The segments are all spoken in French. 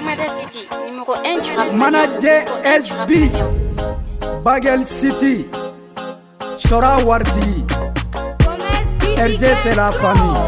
City, numéro 1 du rap. Manager SB, Bagel City, Sora Wardi, RZ c'est la famille.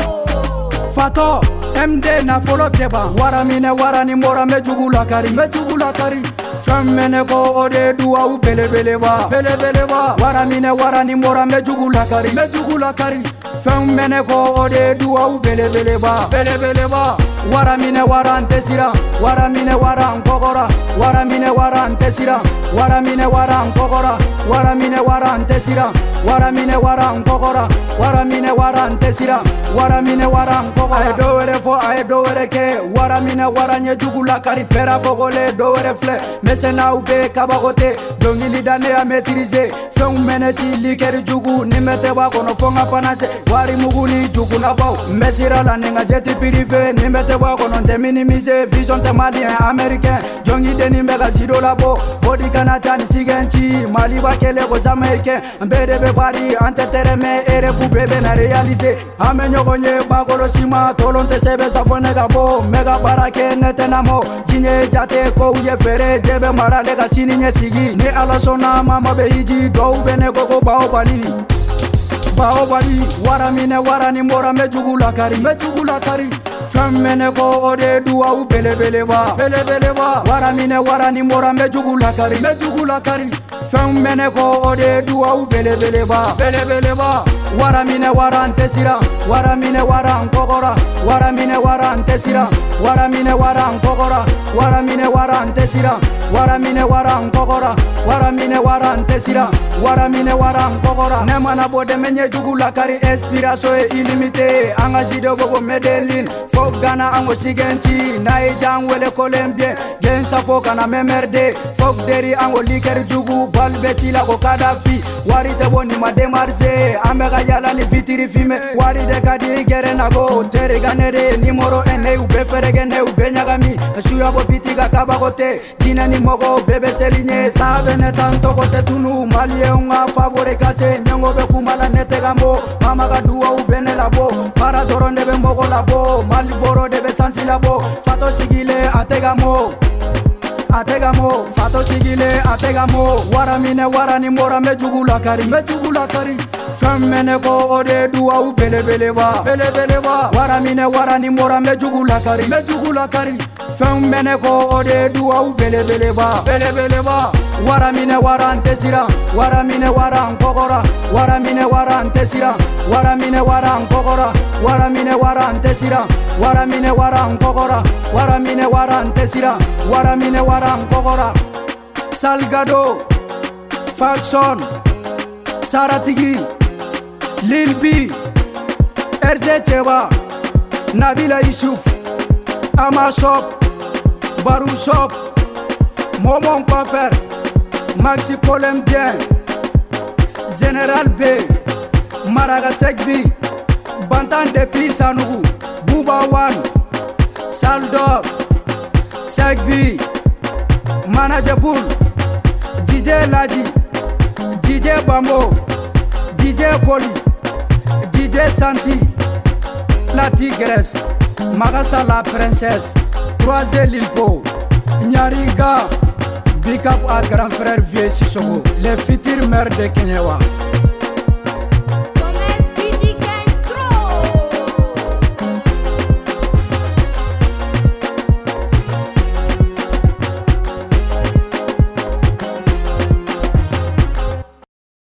Fato, MD na folo keba. Waramine warani mora mejugu lakari, mejugu lakari. Femmene ko ode duwa u bele bele ba, bele bele ba. Waramine warani mora mejugu lakari, mejugu lakari. Femmene ko ode duwa u bele bele ba, bele bele ba. Waramine waran tesira, waramine waran kokora, waramine waran tesira, waramine waran kokora, waramine waran tesira, waramine waran kokora, waramine waran tesira, waramine waran kokora. Ay do were fo, ay do were ke, waramine waranye jugula kari pera kokole do were fle, mesena ube kabagote, dongili dane a maîtriser, feng meneti likeri jugu, nimete ba kono fonga panase, wari muguni jugu na bao, mesira la ninga jeti pirife, nimete wa kono te minimiser, vision te malien américain, jongi deni mbega zido labo, fodi kanatani sigenchi, mali wa kele ko jamaïcain, mbede be pari, ante tereme, ere fu bebe na réaliser, ame nyogonye bakolo sima, tolonte sebe safone gabo, mega barake nete namo, jinye jate ko uye fere, jebe mara lega sini nye sigi, ni ala sona mama be hiji, do bene koko bao bali. Baobali, waramine warani mora mejugu lakari, mejugu lakari. Femmene ko ode duwa u bele bele ba, bele bele ba. Waramine warani mora mejugu lakari, mejugu lakari. Femmene ko ode duwa u bele bele ba, bele bele ba. Waramine waran tesira, waramine waran kokora, waramine waran tesira, waramine waran kokora, waramine waran tesira, waramine waran kokora, waramine waran tesira, waramine waran kokora. Nemana bode menye jugu lakari, inspiration est illimitée. Anga zido bobo Medellin, fok Ghana ango sigenti, naijang wele Colombien, gen safo kana memerde, fok deri ango liker jugu, balbeti la ko Kadhafi, wari te boni ma demarze, amega yala ni fitiri fime, wari de kadi gere nago, tere ganere, nimoro ene ube ferege ne ube nyagami, suya bo pitiga kabagote, jina ni mogo bebe selinye, sabe ne tanto kote tunu, malie unga favore kase, nyango be kumala nete gambo, mama ga duwa ube ne labo, para doron debe mogo labo, mali boro debe sansi labo, fato sigile ategamo. Ategamo, fato sigile, ategamo. Waramine warani mora mejugu lakari, mejugu lakari. Femmene ko ode duwa u bele bele ba, bele bele ba. Waramine warani mora mejugu lakari, mejugu lakari. Femmene ko ode duwa u bele bele ba, bele bele ba. Waramine waran tesira, waramine waran kokora, waramine waran tesira, waramine waran kokora, waramine waran tesira, waramine waran kokora, waramine waran tesira, waramine waran kokora. Salgado, Faxon, Saratigi, Lil B, RZ Cheba, Nabila Yusuf, Ama Shop, Barou Shop, Momon Paffer, Maxi Colombien, Général B, Maraga Sekbi, Bantan Depuis Sanougou, Bouba One, Saldor, Sekbi, Manager Bull, DJ Ladi, DJ Bambo, DJ Poli, DJ Santi, La Tigresse, Magasa la Princesse, Croisé Lilpo, Nyariga. Big up à grand frère Vieux Sissoko, les futurs maires de Kenyawa.